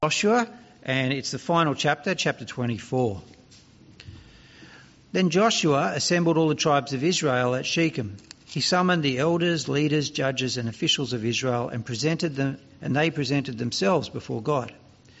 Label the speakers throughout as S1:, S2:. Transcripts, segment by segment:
S1: Joshua, and it's the final chapter, chapter 24. Then Joshua assembled all the tribes of Israel at Shechem. He summoned the elders, leaders, judges and officials of Israel and they presented themselves before God.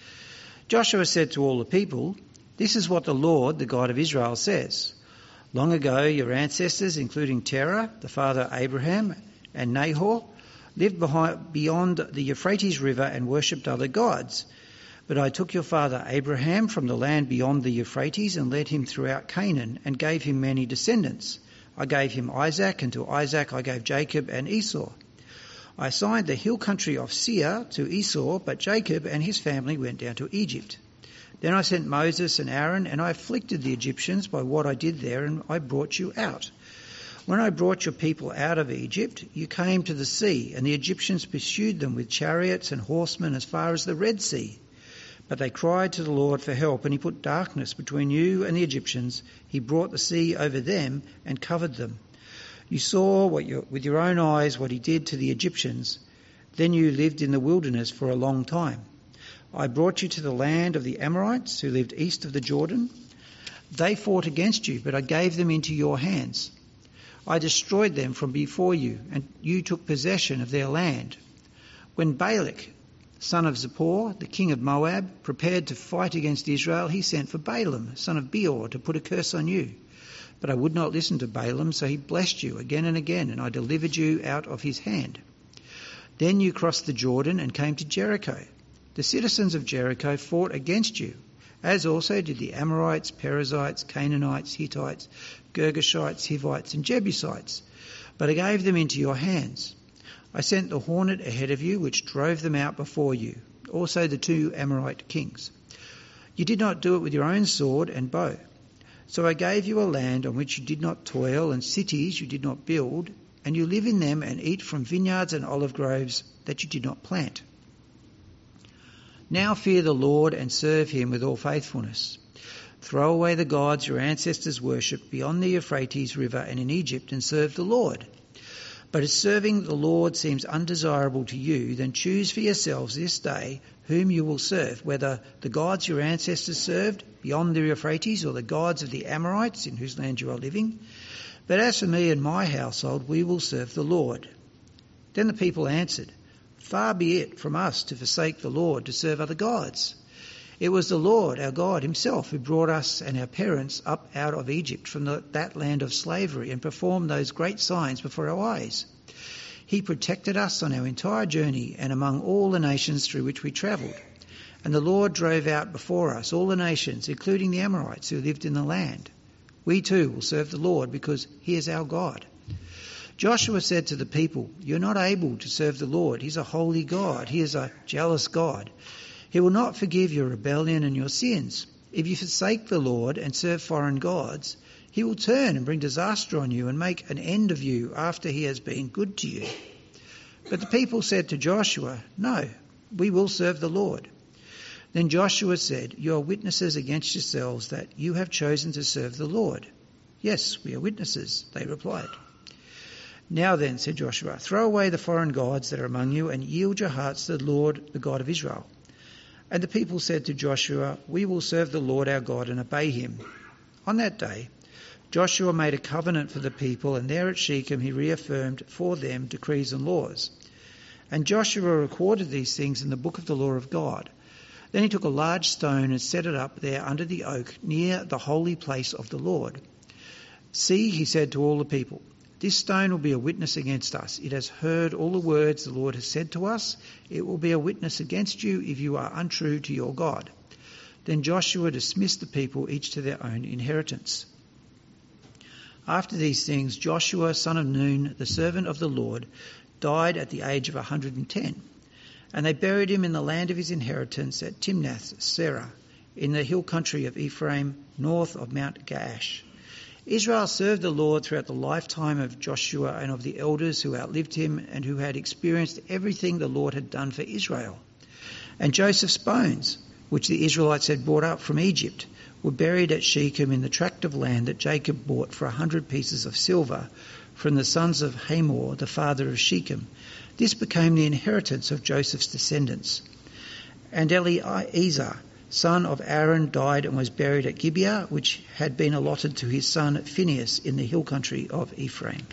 S1: Joshua said to all the people, "This is what the Lord, the God of Israel, says. Long ago your ancestors, including Terah, the father of Abraham, and Nahor, lived beyond the Euphrates River and worshipped other gods. But I took your father Abraham from the land beyond the Euphrates and led him throughout Canaan and gave him many descendants. I gave him Isaac, and to Isaac I gave Jacob and Esau. I assigned the hill country of Seir to Esau, but Jacob and his family went down to Egypt. Then I sent Moses and Aaron, and I afflicted the Egyptians by what I did there, and I brought you out. When I brought your people out of Egypt, you came to the sea, and the Egyptians pursued them with chariots and horsemen as far as the Red Sea. But they cried to the Lord for help, and he put darkness between you and the Egyptians. He brought the sea over them and covered them. You saw with your own eyes what he did to the Egyptians. Then you lived in the wilderness for a long time. I brought you to the land of the Amorites, who lived east of the Jordan. They fought against you, but I gave them into your hands. I destroyed them from before you, and you took possession of their land. When Balak, son of Zippor, the king of Moab, prepared to fight against Israel, he sent for Balaam, son of Beor, to put a curse on you. But I would not listen to Balaam, so he blessed you again and again, and I delivered you out of his hand. Then you crossed the Jordan and came to Jericho. The citizens of Jericho fought against you, as also did the Amorites, Perizzites, Canaanites, Hittites, Girgashites, Hivites, and Jebusites. But I gave them into your hands. I sent the hornet ahead of you, which drove them out before you, also the 2 Amorite kings. You did not do it with your own sword and bow. So I gave you a land on which you did not toil, and cities you did not build, and you live in them and eat from vineyards and olive groves that you did not plant. Now fear the Lord and serve him with all faithfulness. Throw away the gods your ancestors worshipped beyond the Euphrates River and in Egypt, and serve the Lord. But if serving the Lord seems undesirable to you, then choose for yourselves this day whom you will serve, whether the gods your ancestors served beyond the Euphrates or the gods of the Amorites in whose land you are living. But as for me and my household, we will serve the Lord." Then the people answered, "Far be it from us to forsake the Lord to serve other gods. It was the Lord, our God himself, who brought us and our parents up out of Egypt from that land of slavery and performed those great signs before our eyes. He protected us on our entire journey and among all the nations through which we travelled. And the Lord drove out before us all the nations, including the Amorites who lived in the land. We too will serve the Lord because he is our God." Joshua said to the people, "You're not able to serve the Lord. He's a holy God. He is a jealous God. He will not forgive your rebellion and your sins. If you forsake the Lord and serve foreign gods, he will turn and bring disaster on you and make an end of you after he has been good to you." But the people said to Joshua, "No, we will serve the Lord." Then Joshua said, "You are witnesses against yourselves that you have chosen to serve the Lord." "Yes, we are witnesses," they replied. "Now then," said Joshua, "throw away the foreign gods that are among you and yield your hearts to the Lord, the God of Israel." And the people said to Joshua, "We will serve the Lord our God and obey him." On that day, Joshua made a covenant for the people, and there at Shechem he reaffirmed for them decrees and laws. And Joshua recorded these things in the book of the law of God. Then he took a large stone and set it up there under the oak near the holy place of the Lord. "See," he said to all the people, "this stone will be a witness against us. It has heard all the words the Lord has said to us. It will be a witness against you if you are untrue to your God." Then Joshua dismissed the people, each to their own inheritance. After these things, Joshua, son of Nun, the servant of the Lord, died at the age of 110. And they buried him in the land of his inheritance at Timnath-serah, in the hill country of Ephraim, north of Mount Gaash. Israel served the Lord throughout the lifetime of Joshua and of the elders who outlived him and who had experienced everything the Lord had done for Israel. And Joseph's bones, which the Israelites had brought up from Egypt, were buried at Shechem in the tract of land that Jacob bought for 100 pieces of silver from the sons of Hamor, the father of Shechem. This became the inheritance of Joseph's descendants. And Eleazar, son of Aaron, died and was buried at Gibeah, which had been allotted to his son Phinehas in the hill country of Ephraim.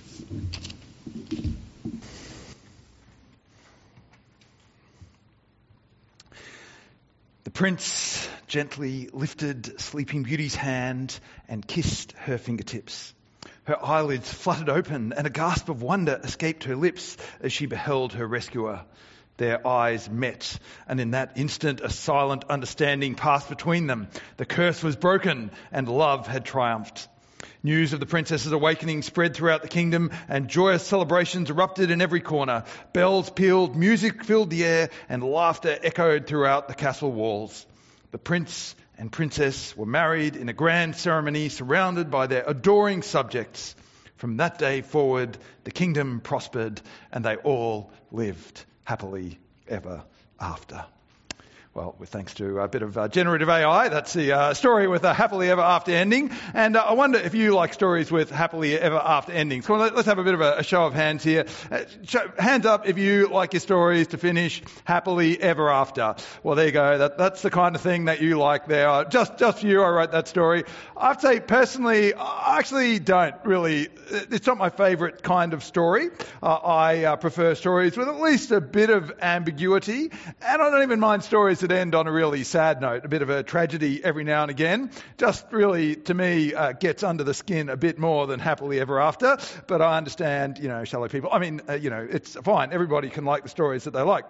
S2: The prince gently lifted Sleeping Beauty's hand and kissed her fingertips. Her eyelids fluttered open and a gasp of wonder escaped her lips as she beheld her rescuer. Their eyes met, and in that instant a silent understanding passed between them. The curse was broken and love had triumphed. News of the princess's awakening spread throughout the kingdom, and joyous celebrations erupted in every corner. Bells pealed, music filled the air, and laughter echoed throughout the castle walls. The prince and princess were married in a grand ceremony surrounded by their adoring subjects. From that day forward, the kingdom prospered, and they all lived happily ever after. Well, with thanks to a bit of generative AI, that's the story with a happily ever after ending. And I wonder if you like stories with happily ever after endings. Come on, let's have a bit of a show of hands here. Hands up if you like your stories to finish happily ever after. Well, there you go. That's the kind of thing that you like there. Just for you, I wrote that story. I have to say, personally, I actually don't really. It's not my favourite kind of story. I prefer stories with at least a bit of ambiguity. And I don't even mind stories that end on a really sad note, a bit of a tragedy every now and again. Just really, to me, gets under the skin a bit more than happily ever after. But I understand, shallow people. I mean, it's fine. Everybody can like the stories that they like.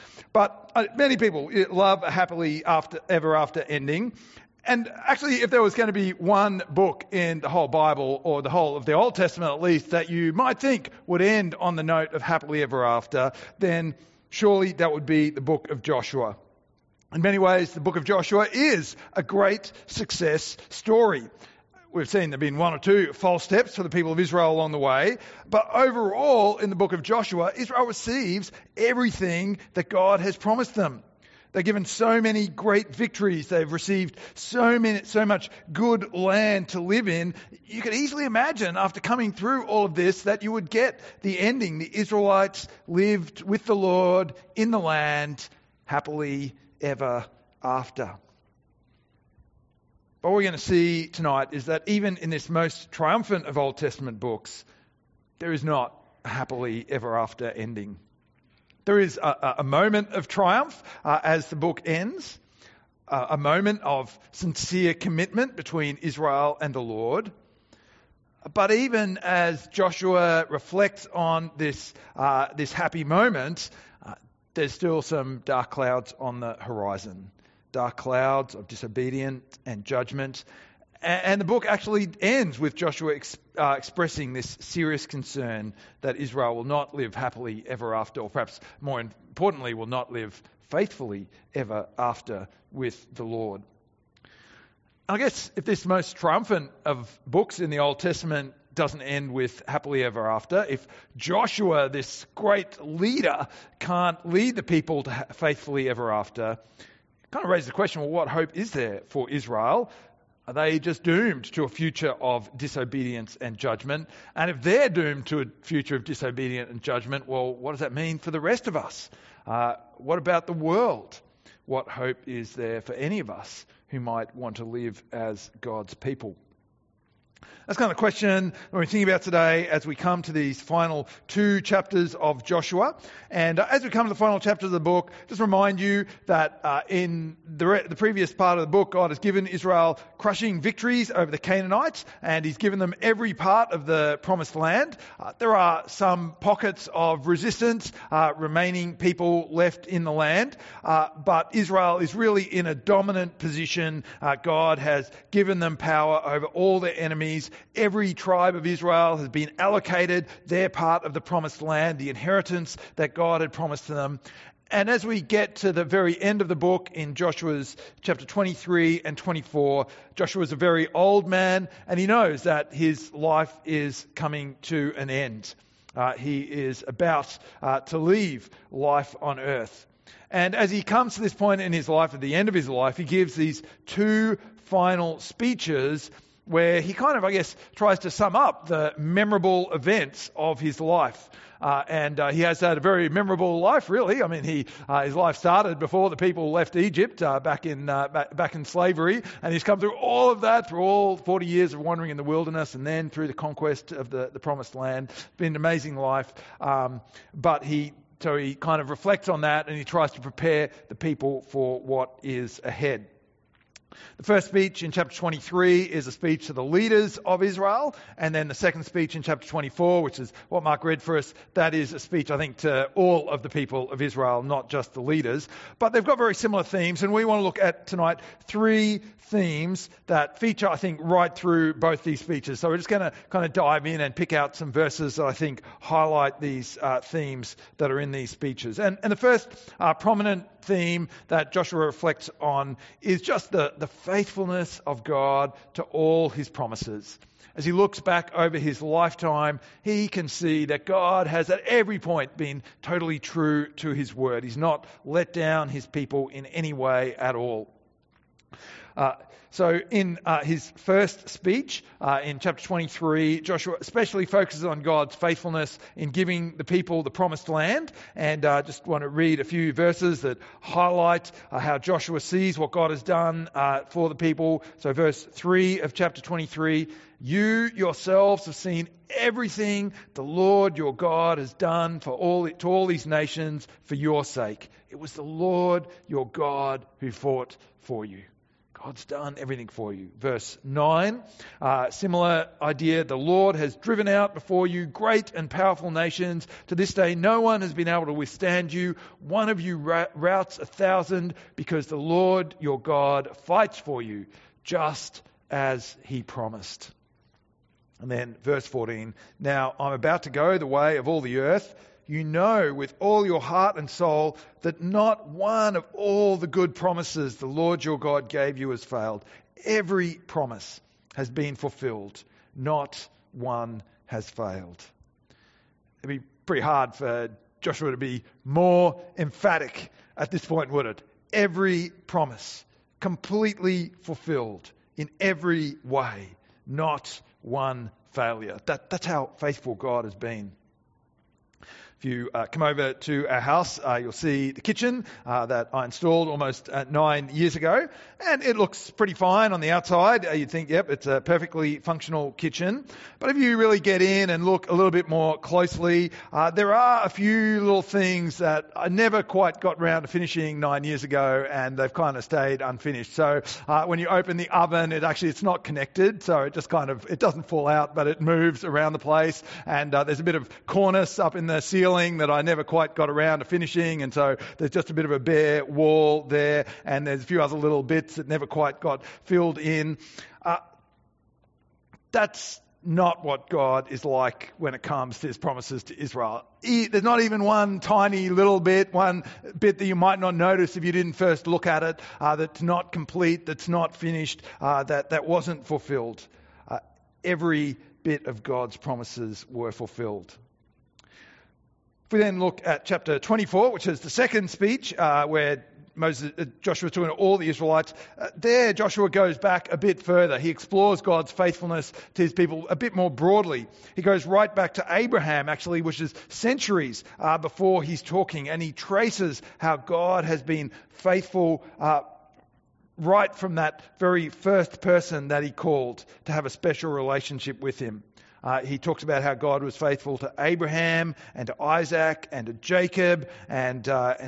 S2: But many people love a happily ever after ending. And actually, if there was going to be one book in the whole Bible, or the whole of the Old Testament at least, that you might think would end on the note of happily ever after, then surely that would be the book of Joshua. In many ways, the book of Joshua is a great success story. We've seen there have been one or two false steps for the people of Israel along the way, but overall in the book of Joshua, Israel receives everything that God has promised them. They're given so many great victories. They've received so much good land to live in. You could easily imagine after coming through all of this that you would get the ending. The Israelites lived with the Lord in the land happily ever after. But what we're going to see tonight is that even in this most triumphant of Old Testament books, there is not a happily ever after ending. There is a moment of triumph as the book ends, a moment of sincere commitment between Israel and the Lord. But even as Joshua reflects on this happy moment, there's still some dark clouds on the horizon, dark clouds of disobedience and judgment. And the book actually ends with Joshua expressing this serious concern that Israel will not live happily ever after, or perhaps more importantly, will not live faithfully ever after with the Lord. I guess if this most triumphant of books in the Old Testament doesn't end with happily ever after, if Joshua, this great leader, can't lead the people to faithfully ever after, it kind of raises the question, well, what hope is there for Israel? Are they just doomed to a future of disobedience and judgment? And if they're doomed to a future of disobedience and judgment, well, what does that mean for the rest of us? What about the world? What hope is there for any of us who might want to live as God's people? That's kind of the question we're thinking about today as we come to these final two chapters of Joshua. And as we come to the final chapter of the book, just remind you that in the previous part of the book, God has given Israel crushing victories over the Canaanites, and He's given them every part of the promised land. There are some pockets of resistance, remaining people left in the land, but Israel is really in a dominant position. God has given them power over all their enemies. Every tribe of Israel has been allocated their part of the promised land, the inheritance that God had promised to them. And as we get to the very end of the book in Joshua's chapter 23 and 24, Joshua is a very old man, and he knows that his life is coming to an end. He is about to leave life on earth. And as he comes to this point in his life, at the end of his life, he gives these two final speeches where he kind of, I guess, tries to sum up the memorable events of his life. He has had a very memorable life, really. I mean, his life started before the people left Egypt, back in slavery, and he's come through all of that, through all 40 years of wandering in the wilderness, and then through the conquest of the Promised Land. It's been an amazing life, so he kind of reflects on that, and he tries to prepare the people for what is ahead. The first speech in chapter 23 is a speech to the leaders of Israel, and then the second speech in chapter 24, which is what Mark read for us, that is a speech, I think, to all of the people of Israel, not just the leaders. But they've got very similar themes, and we want to look at tonight 3 themes that feature, I think, right through both these speeches. So we're just going to kind of dive in and pick out some verses that I think highlight these themes that are in these speeches. And the first prominent theme that Joshua reflects on is just the faithfulness of God to all his promises. As he looks back over his lifetime, he can see that God has at every point been totally true to his word. He's not let down his people in any way at all. So in his first speech, in chapter 23, Joshua especially focuses on God's faithfulness in giving the people the promised land. And just want to read a few verses that highlight how Joshua sees what God has done for the people. So verse 3 of chapter 23, you yourselves have seen everything the Lord your God has done to all these nations for your sake. It was the Lord your God who fought for you. God's done everything for you. Verse 9, similar idea. The Lord has driven out before you great and powerful nations. To this day, no one has been able to withstand you. One of you routs 1,000 because the Lord your God fights for you, just as he promised. And then verse 14, now I'm about to go the way of all the earth. You know with all your heart and soul that not one of all the good promises the Lord your God gave you has failed. Every promise has been fulfilled. Not one has failed. It'd be pretty hard for Joshua to be more emphatic at this point, would it? Every promise completely fulfilled in every way. Not one failure. That's how faithful God has been. If you come over to our house, you'll see the kitchen that I installed almost 9 years ago. And it looks pretty fine on the outside. You'd think, yep, it's a perfectly functional kitchen. But if you really get in and look a little bit more closely, there are a few little things that I never quite got around to finishing 9 years ago, and they've kind of stayed unfinished. So when you open the oven, it's not connected. So it just it doesn't fall out, but it moves around the place. And there's a bit of cornice up in the ceiling that I never quite got around to finishing, and so there's just a bit of a bare wall there, and there's a few other little bits that never quite got filled in. That's not what God is like when it comes to his promises to Israel. There's not even one tiny little bit, one bit that you might not notice if you didn't first look at it, that's not complete, that's not finished, that wasn't fulfilled. Every bit of God's promises were fulfilled. If we then look at chapter 24, which is the second speech, where Joshua's talking to all the Israelites, there Joshua goes back a bit further. He explores God's faithfulness to his people a bit more broadly. He goes right back to Abraham, actually, which is centuries before he's talking, and he traces how God has been faithful right from that very first person that he called to have a special relationship with him. He talks about how God was faithful to Abraham and to Isaac and to Jacob and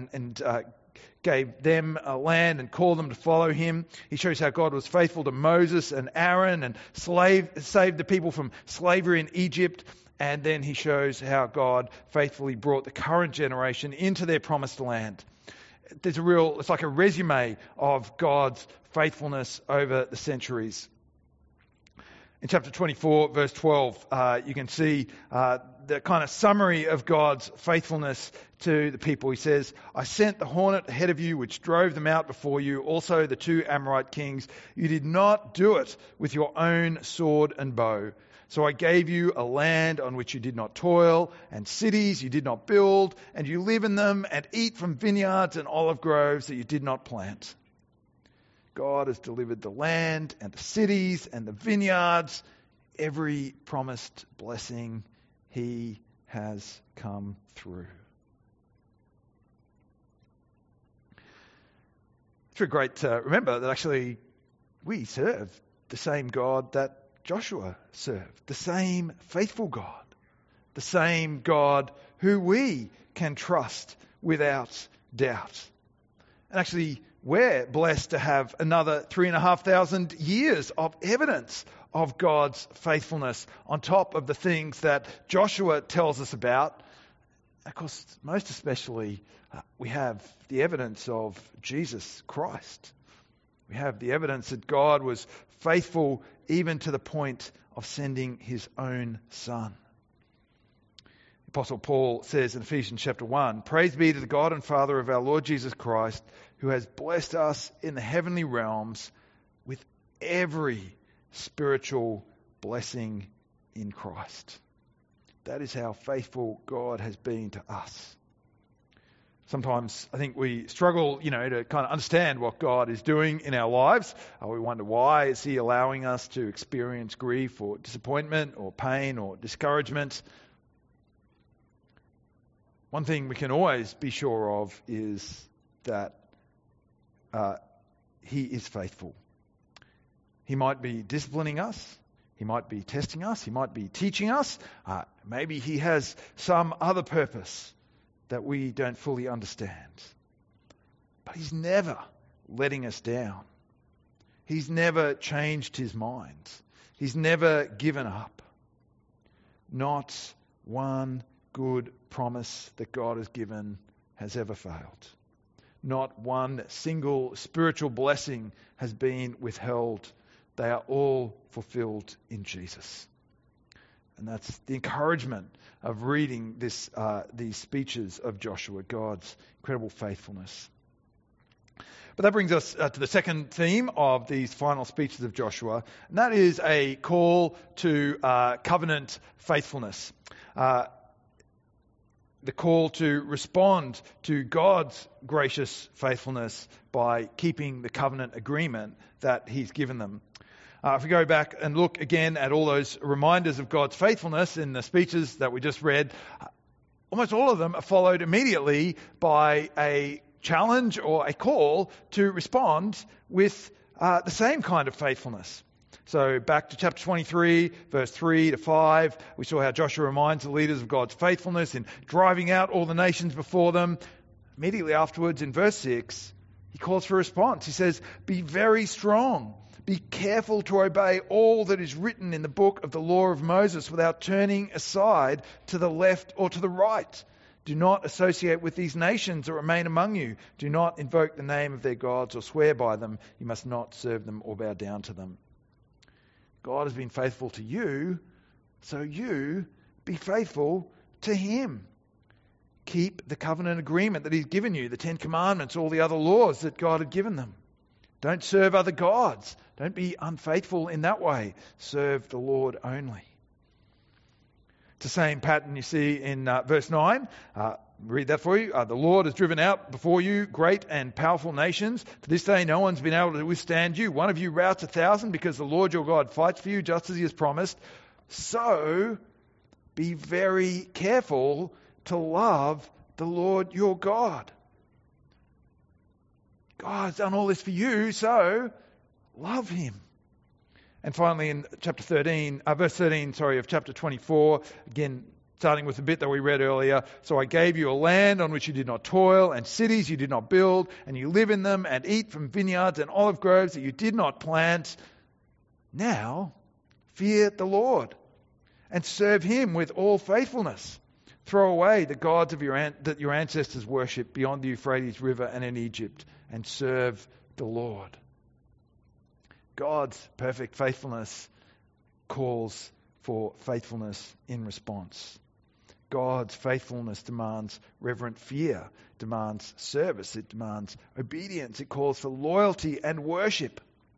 S2: gave them a land and called them to follow him. He shows how God was faithful to Moses and Aaron and saved the people from slavery in Egypt. And then he shows how God faithfully brought the current generation into their promised land. It's like a resume of God's faithfulness over the centuries. In chapter 24, verse 12, you can see the kind of summary of God's faithfulness to the people. He says, I sent the hornet ahead of you, which drove them out before you, also the 2 Amorite kings. You did not do it with your own sword and bow. So I gave you a land on which you did not toil, and cities you did not build, and you live in them and eat from vineyards and olive groves that you did not plant. God has delivered the land and the cities and the vineyards. Every promised blessing, he has come through. It's very great to remember that actually we serve the same God that Joshua served, the same faithful God, the same God who we can trust without doubt. And actually, we're blessed to have another 3,500 years of evidence of God's faithfulness on top of the things that Joshua tells us about. Of course, most especially, we have the evidence of Jesus Christ. We have the evidence that God was faithful even to the point of sending his own Son. The Apostle Paul says in Ephesians chapter 1, "Praise be to the God and Father of our Lord Jesus Christ, who has blessed us in the heavenly realms with every spiritual blessing in Christ." That is how faithful God has been to us. Sometimes I think we struggle, to kind of understand what God is doing in our lives. We wonder, why is he allowing us to experience grief or disappointment or pain or discouragement? One thing we can always be sure of is that he is faithful. He might be disciplining us. He might be testing us. He might be teaching us. Maybe he has some other purpose that we don't fully understand. But he's never letting us down. He's never changed his mind. He's never given up. Not one good promise that God has given has ever failed. Not one single spiritual blessing has been withheld. They are all fulfilled in Jesus. And that's the encouragement of reading these speeches of Joshua, God's incredible faithfulness. But that brings us to the second theme of these final speeches of Joshua, and that is a call to covenant faithfulness. The call to respond to God's gracious faithfulness by keeping the covenant agreement that he's given them. If we go back and look again at all those reminders of God's faithfulness in the speeches that we just read, almost all of them are followed immediately by a challenge or a call to respond with the same kind of faithfulness. So back to chapter 23, verse 3 to 5, we saw how Joshua reminds the leaders of God's faithfulness in driving out all the nations before them. Immediately afterwards, in verse 6, he calls for a response. He says, "Be very strong. Be careful to obey all that is written in the book of the law of Moses without turning aside to the left or to the right. Do not associate with these nations that remain among you. Do not invoke the name of their gods or swear by them. You must not serve them or bow down to them." God has been faithful to you, so you be faithful to him. Keep the covenant agreement that he's given you, the 10 Commandments, all the other laws that God had given them. Don't serve other gods. Don't be unfaithful in that way. Serve the Lord only. It's the same pattern you see in verse 9. Read that for you. "The Lord has driven out before you great and powerful nations. To this day no one's been able to withstand you. One of you routs 1,000 because the Lord your God fights for you just as he has promised. So be very careful to love the Lord your God." God's done all this for you, so love him. And finally, in verse 13, of chapter 24, again, starting with the bit that we read earlier, "So I gave you a land on which you did not toil, and cities you did not build, and you live in them, and eat from vineyards and olive groves that you did not plant. Now, fear the Lord, and serve him with all faithfulness. Throw away the gods that your ancestors worshipped beyond the Euphrates River and in Egypt, and serve the Lord." God's perfect faithfulness calls for faithfulness in response. God's faithfulness demands reverent fear, demands service, it demands obedience, it calls for loyalty and worship.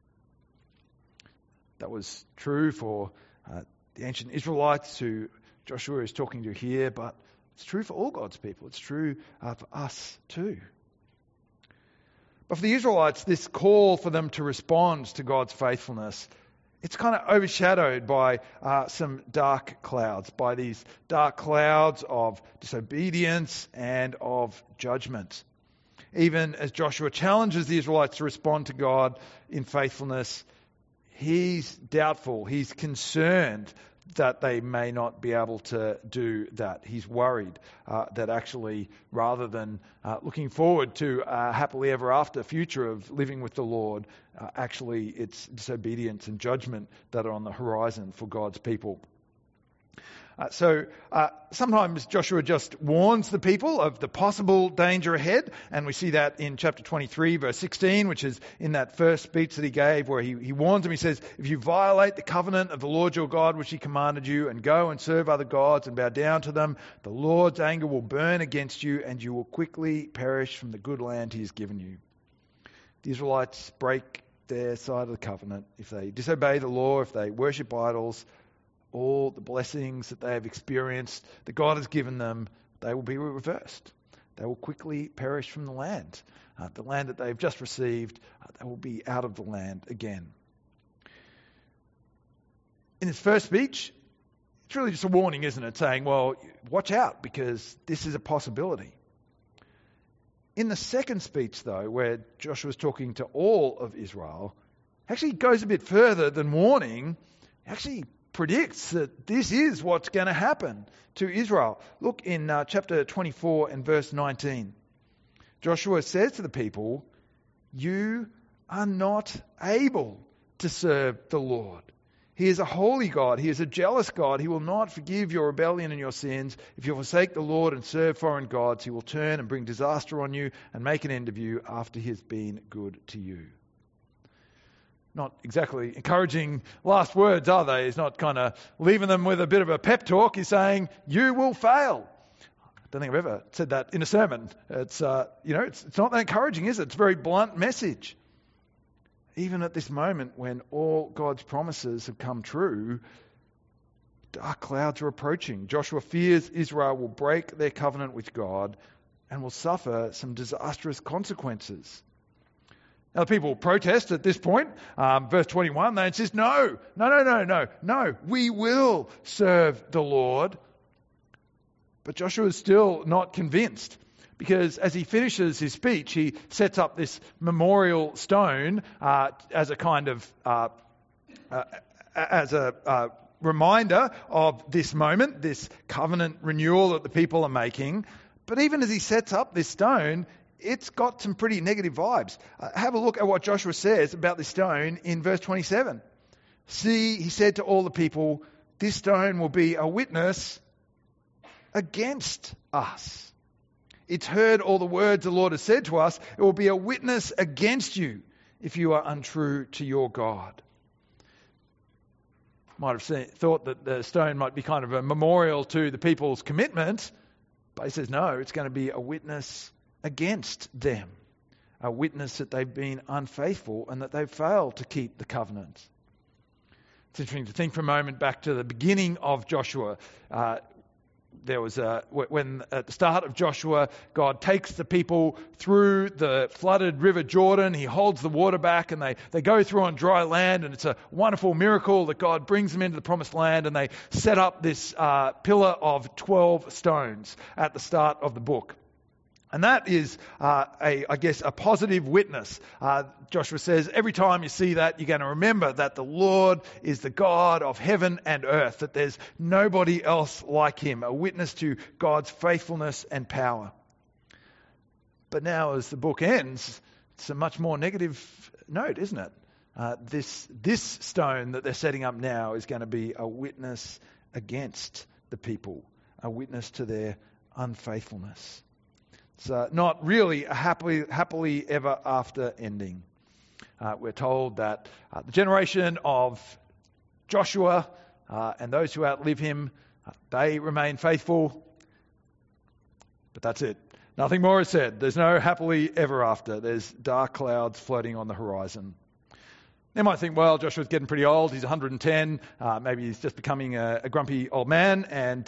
S2: That was true for the ancient Israelites who Joshua is talking to here, but it's true for all God's people. It's true for us too. But for the Israelites, this call for them to respond to God's faithfulness, it's kind of overshadowed by some dark clouds, by these dark clouds of disobedience and of judgment. Even as Joshua challenges the Israelites to respond to God in faithfulness, he's doubtful, he's concerned that they may not be able to do that. He's worried that actually, rather than looking forward to a happily ever after future of living with the Lord, actually it's disobedience and judgment that are on the horizon for God's people. So sometimes Joshua just warns the people of the possible danger ahead, and we see that in chapter 23, verse 16, which is in that first speech that he gave, where he warns them. He says, if you violate the covenant of the Lord your God, which he commanded you, and go and serve other gods and bow down to them, the Lord's anger will burn against you, and you will quickly perish from the good land he has given you. The Israelites break their side of the covenant. If they disobey the law, if they worship idols, all the blessings that they have experienced, that God has given them, they will be reversed. They will quickly perish from the land that they've just received. They will be out of the land again. In his first speech, it's really just a warning, isn't it? Saying, well, watch out, because this is a possibility. In the second speech, though, where Joshua is talking to all of Israel, actually goes a bit further than warning. Actually predicts that this is what's going to happen to Israel. Look in chapter 24 and verse 19. Joshua says to the people, you are not able to serve the Lord. He is a holy God. He is a jealous God. He will not forgive your rebellion and your sins. If you forsake the Lord and serve foreign gods, he will turn and bring disaster on you and make an end of you after he has been good to you. Not exactly encouraging last words, are they? He's not kind of leaving them with a bit of a pep talk. He's saying, you will fail. I don't think I've ever said that in a sermon. It's not that encouraging, is it? It's a very blunt message. Even at this moment when all God's promises have come true, dark clouds are approaching. Joshua fears Israel will break their covenant with God and will suffer some disastrous consequences. Now, the people protest at this point. Verse 21, they insist, no, we will serve the Lord. But Joshua is still not convinced, because as he finishes his speech, he sets up this memorial stone as a kind of reminder of this moment, this covenant renewal that the people are making. But even as he sets up this stone, it's got some pretty negative vibes. Have a look at what Joshua says about this stone in verse 27. See, he said to all the people, this stone will be a witness against us. It's heard all the words the Lord has said to us. It will be a witness against you if you are untrue to your God. Might have thought that the stone might be kind of a memorial to the people's commitment, but he says no, it's going to be a witness against them, a witness that they've been unfaithful and that they've failed to keep the covenant. It's interesting to think for a moment back to the beginning of Joshua. There was when at the start of Joshua, God takes the people through the flooded River Jordan. He holds the water back and they go through on dry land, and it's a wonderful miracle that God brings them into the promised land, and they set up this pillar of 12 stones at the start of the book. And that is, a positive witness. Joshua says, every time you see that, you're going to remember that the Lord is the God of heaven and earth, that there's nobody else like him, a witness to God's faithfulness and power. But now, as the book ends, it's a much more negative note, isn't it? This stone that they're setting up now is going to be a witness against the people, a witness to their unfaithfulness. It's not really a happily ever after ending. We're told that the generation of Joshua and those who outlive him, they remain faithful. But that's it. Nothing more is said. There's no happily ever after. There's dark clouds floating on the horizon. They might think, well, Joshua's getting pretty old. He's 110. Maybe he's just becoming a grumpy old man, and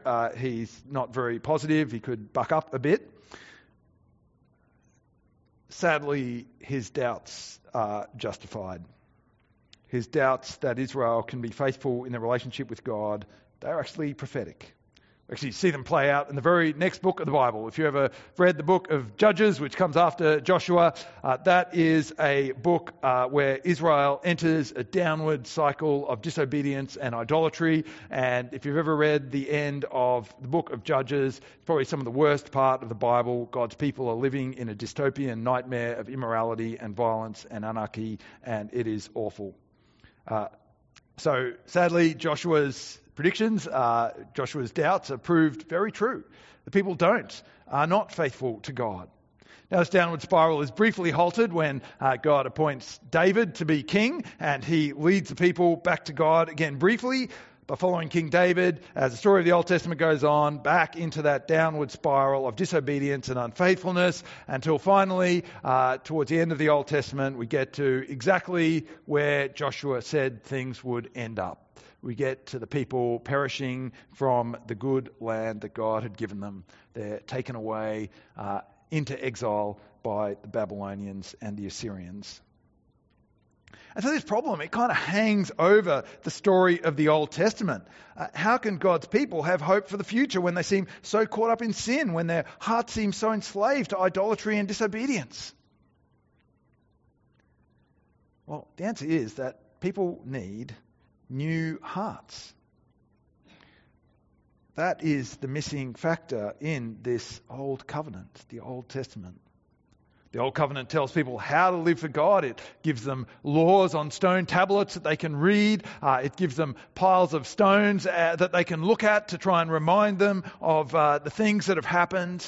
S2: he's not very positive. He could buck up a bit. sadly, his doubts are justified. His doubts that Israel can be faithful in their relationship with God, they're actually prophetic. We actually see them play out in the very next book of the Bible. If you ever read the book of Judges, which comes after Joshua, that is a book where Israel enters a downward cycle of disobedience and idolatry. And if you've ever read the end of the book of Judges, it's probably some of the worst part of the Bible. God's people are living in a dystopian nightmare of immorality and violence and anarchy, and it is awful. So sadly, Joshua's predictions, Joshua's doubts are proved very true. The people are not faithful to God. Now, this downward spiral is briefly halted when God appoints David to be king, and he leads the people back to God again briefly by following King David, as the story of the Old Testament goes on, back into that downward spiral of disobedience and unfaithfulness, until finally, towards the end of the Old Testament, we get to exactly where Joshua said things would end up. We get to the people perishing from the good land that God had given them. They're taken away into exile by the Babylonians and the Assyrians. And so this problem, it kind of hangs over the story of the Old Testament. How can God's people have hope for the future when they seem so caught up in sin, when their hearts seem so enslaved to idolatry and disobedience? Well, the answer is that people need new hearts. That is the missing factor in this Old Covenant, the Old Testament. The Old Covenant tells people how to live for God. It gives them laws on stone tablets that they can read. It gives them piles of stones that they can look at to try and remind them of the things that have happened.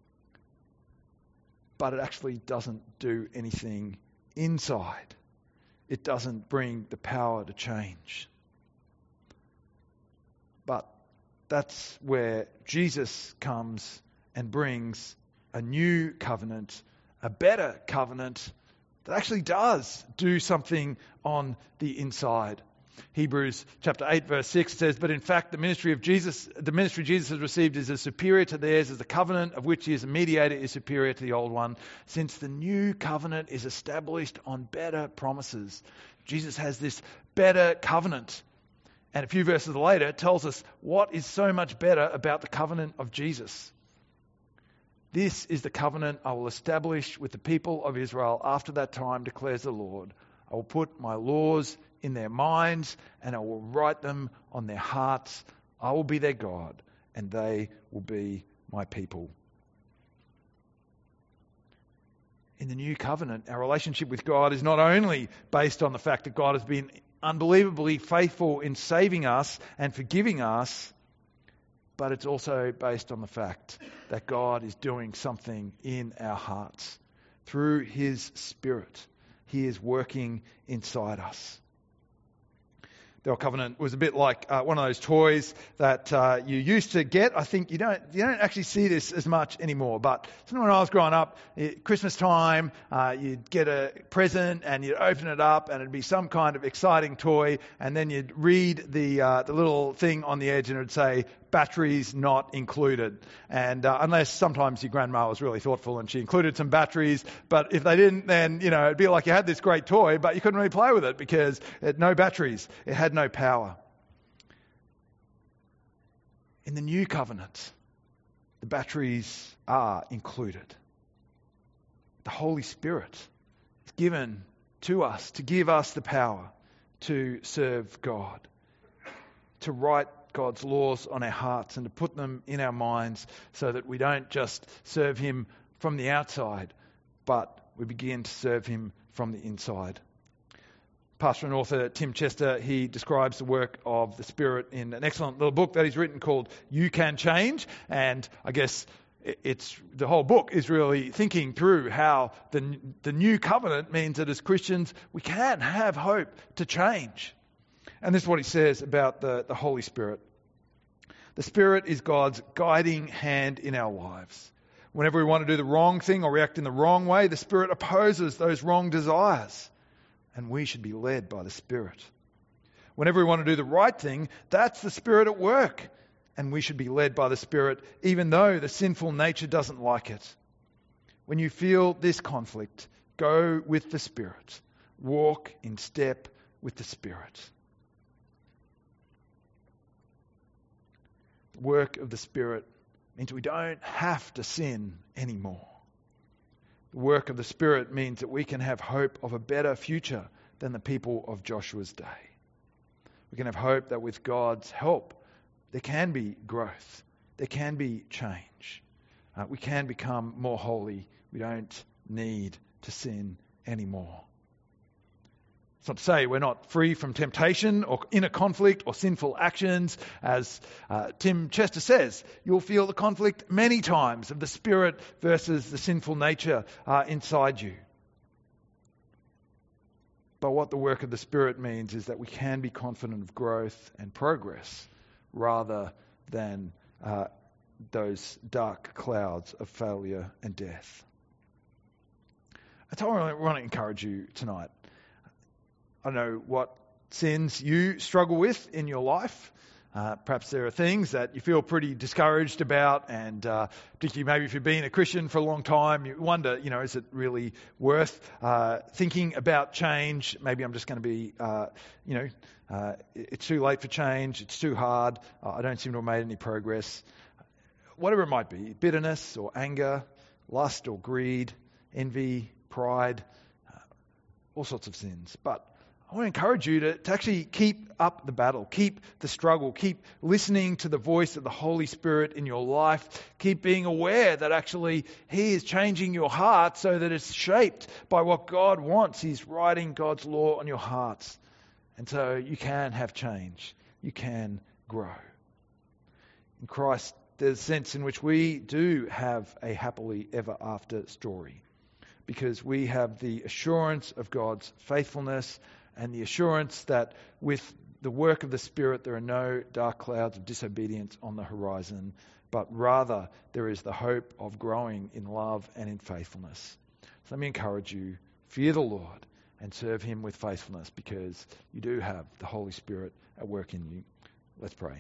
S2: But it actually doesn't do anything inside. It doesn't bring the power to change. But that's where Jesus comes and brings a new covenant, a better covenant that actually does do something on the inside. Hebrews chapter 8 verse 6 says, "But in fact the ministry Jesus has received is as superior to theirs as the covenant of which he is a mediator is superior to the old one, since the new covenant is established on better promises." Jesus has this better covenant. And a few verses later it tells us what is so much better about the covenant of Jesus. "This is the covenant I will establish with the people of Israel after that time, declares the Lord. I will put my laws in their minds and I will write them on their hearts. I will be their God and they will be my people." In the new covenant, our relationship with God is not only based on the fact that God has been unbelievably faithful in saving us and forgiving us, but it's also based on the fact that God is doing something in our hearts. Through His Spirit, He is working inside us. The Old Covenant was a bit like one of those toys that you used to get. I think you don't actually see this as much anymore. But when I was growing up, Christmas time, you'd get a present and you'd open it up and it'd be some kind of exciting toy, and then you'd read the little thing on the edge and it'd say, "Batteries not included." And unless sometimes your grandma was really thoughtful and she included some batteries, but if they didn't, then it'd be like you had this great toy, but you couldn't really play with it because it had no batteries. It had no power. In the new covenant, the batteries are included. The Holy Spirit is given to us to give us the power to serve God, to write God's laws on our hearts and to put them in our minds so that we don't just serve Him from the outside, but we begin to serve Him from the inside. Pastor and author Tim Chester, he describes the work of the Spirit in an excellent little book that he's written called You Can Change. And I guess the whole book is really thinking through how the new covenant means that as Christians we can have hope to change. And this is what he says about the Holy Spirit. The Spirit is God's guiding hand in our lives. Whenever we want to do the wrong thing or react in the wrong way, the Spirit opposes those wrong desires. And we should be led by the Spirit. Whenever we want to do the right thing, that's the Spirit at work. And we should be led by the Spirit, even though the sinful nature doesn't like it. when you feel this conflict, go with the Spirit. Walk in step with the Spirit. The work of the Spirit means we don't have to sin anymore. The work of the Spirit means that we can have hope of a better future than the people of Joshua's day. We can have hope that with God's help, there can be growth. There can be change. We can become more holy. We don't need to sin anymore. It's not to say we're not free from temptation or inner conflict or sinful actions. As Tim Chester says, you'll feel the conflict many times of the Spirit versus the sinful nature inside you. But what the work of the Spirit means is that we can be confident of growth and progress rather than those dark clouds of failure and death. That's how I want to encourage you tonight. I don't know what sins you struggle with in your life. Perhaps there are things that you feel pretty discouraged about, and particularly maybe if you've been a Christian for a long time, you wonder, is it really worth thinking about change? Maybe I'm just going to be, it's too late for change, it's too hard, I don't seem to have made any progress. Whatever it might be, bitterness or anger, lust or greed, envy, pride, all sorts of sins. But I want to encourage you to actually keep up the battle, keep the struggle, keep listening to the voice of the Holy Spirit in your life, keep being aware that actually He is changing your heart so that it's shaped by what God wants. He's writing God's law on your hearts. And so you can have change. You can grow. In Christ, there's a sense in which we do have a happily ever after story, because we have the assurance of God's faithfulness and the assurance that with the work of the Spirit there are no dark clouds of disobedience on the horizon, but rather there is the hope of growing in love and in faithfulness. So let me encourage you, fear the Lord and serve Him with faithfulness, because you do have the Holy Spirit at work in you. Let's pray.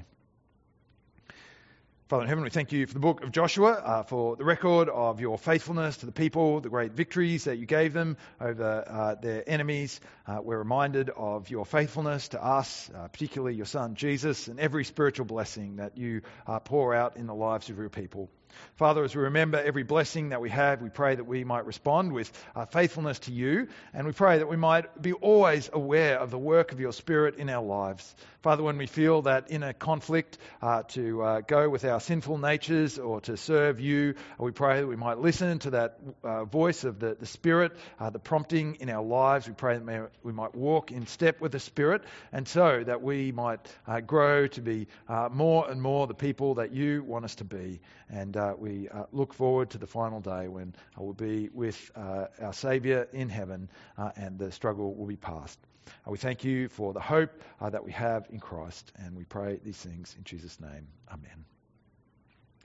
S2: Father in heaven, we thank you for the book of Joshua, for the record of your faithfulness to the people, the great victories that you gave them over their enemies. We're reminded of your faithfulness to us, particularly your Son Jesus, and every spiritual blessing that you pour out in the lives of your people. Father, as we remember every blessing that we have, we pray that we might respond with faithfulness to you, and we pray that we might be always aware of the work of your Spirit in our lives. Father, when we feel that inner conflict to go with our sinful natures or to serve you, we pray that we might listen to that voice of the Spirit, the prompting in our lives. We pray that we might walk in step with the Spirit, and so that we might grow to be more and more the people that you want us to be. And we look forward to the final day when we'll be with our Saviour in heaven, and the struggle will be past. We thank you for the hope that we have in Christ, and we pray these things in Jesus' name. Amen.